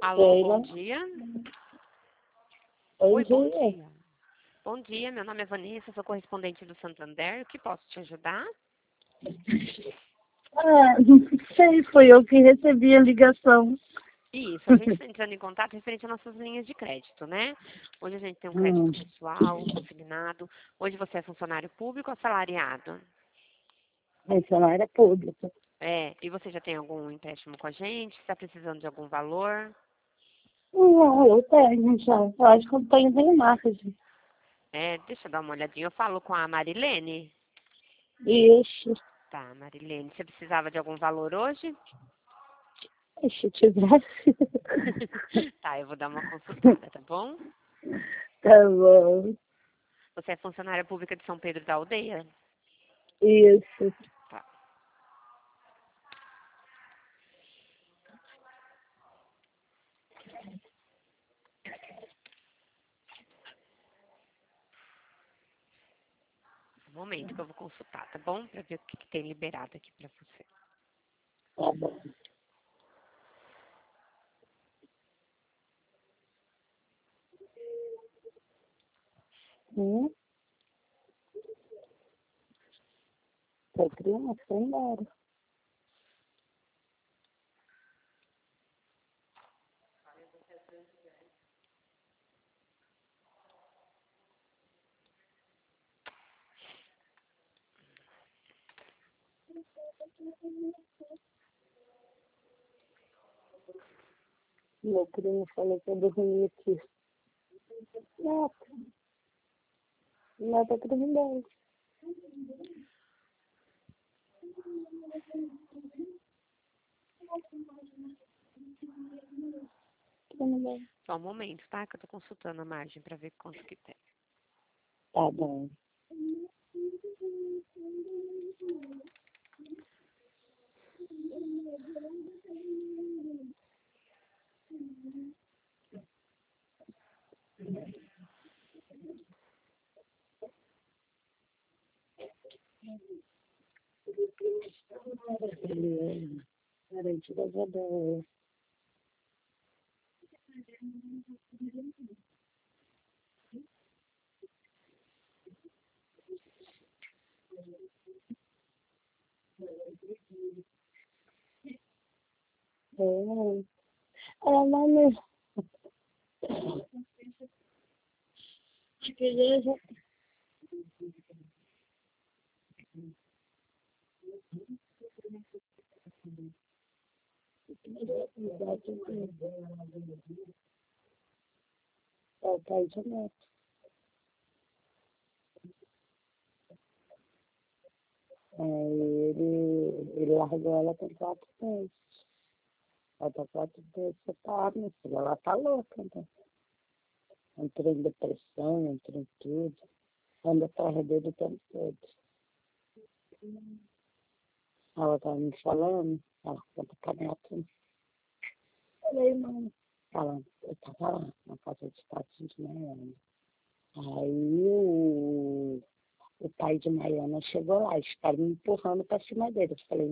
Alô, Oi, bom né? dia. Bom Oi, bom dia. dia. Bom dia, meu nome é Vanessa, sou correspondente do Santander. O que posso te ajudar? Não sei, foi eu que recebi a ligação. Isso, a gente está entrando em contato referente às nossas linhas de crédito, né? Hoje a gente tem um crédito Hum, pessoal, consignado. Hoje você é funcionário público ou assalariado? Funcionária pública. É, e você já tem algum empréstimo com a gente? Está precisando de algum valor? Não, eu tenho já. Eu acho que eu tenho bem marketing. É, deixa eu dar uma olhadinha. Eu falo com a Marilene. Isso. Tá, Marilene, você precisava de algum valor hoje? Se tivesse. Tá, eu vou dar uma consultada, tá bom? Tá bom. Você é funcionária pública de São Pedro da Aldeia? Isso. Tá. Um momento que eu vou consultar, tá bom? Pra ver o que tem liberado aqui pra você. Tá bom. Hum? Foi criança, foi embora. Meu primo falou que eu dormia aqui. Nada, nada pra embora. Só um momento, tá? Que eu tô consultando a margem pra ver quanto que tem. Tá bom. Peraí, tira a dela. Ela não igreja. É o pai de neto. Ele largou ela com 4 meses. Ela tá 4 meses separada, minha filha. Ela tá louca, né? Entrou em depressão, entrou em tudo. Anda atrás dele o tempo todo. Ela tava me falando, ela conta pra neto. Falei, mãe. Eu tava lá, na casa de Estados de Miami. Aí o pai de Maiana chegou lá, eles ficaram me empurrando pra cima dele. Eu falei,